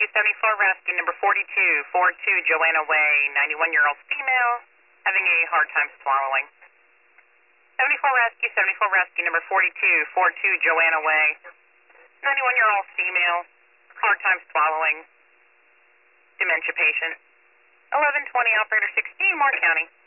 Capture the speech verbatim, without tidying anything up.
Rescue seventy-four Rescue number forty-two forty-two Joanna Way, ninety-one-year-old female, having a hard time swallowing. seventy-four Rescue, seventy-four Rescue number forty-two forty-two Joanna Way, ninety-one-year-old female, hard time swallowing, dementia patient. eleven twenty, operator sixteen, Moore County.